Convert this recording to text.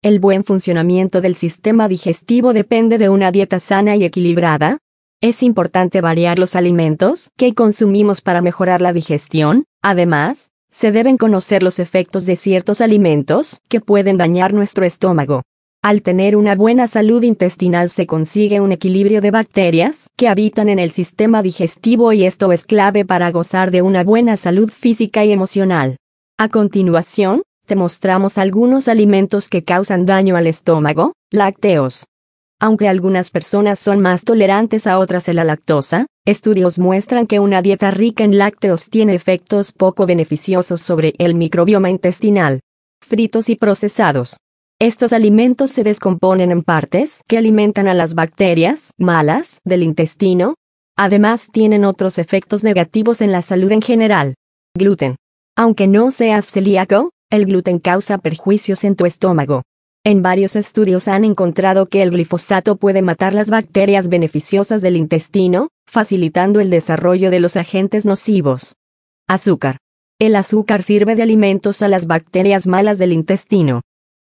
¿El buen funcionamiento del sistema digestivo depende de una dieta sana y equilibrada? ¿Es importante variar los alimentos que consumimos para mejorar la digestión? Además, se deben conocer los efectos de ciertos alimentos que pueden dañar nuestro estómago. Al tener una buena salud intestinal se consigue un equilibrio de bacterias que habitan en el sistema digestivo y esto es clave para gozar de una buena salud física y emocional. A continuación, te mostramos algunos alimentos que causan daño al estómago. Lácteos. Aunque algunas personas son más tolerantes a otras a la lactosa, estudios muestran que una dieta rica en lácteos tiene efectos poco beneficiosos sobre el microbioma intestinal. Fritos y procesados. Estos alimentos se descomponen en partes que alimentan a las bacterias malas del intestino. Además tienen otros efectos negativos en la salud en general. Gluten. Aunque no seas celíaco, el gluten causa perjuicios en tu estómago. En varios estudios han encontrado que el glifosato puede matar las bacterias beneficiosas del intestino, facilitando el desarrollo de los agentes nocivos. Azúcar. El azúcar sirve de alimentos a las bacterias malas del intestino.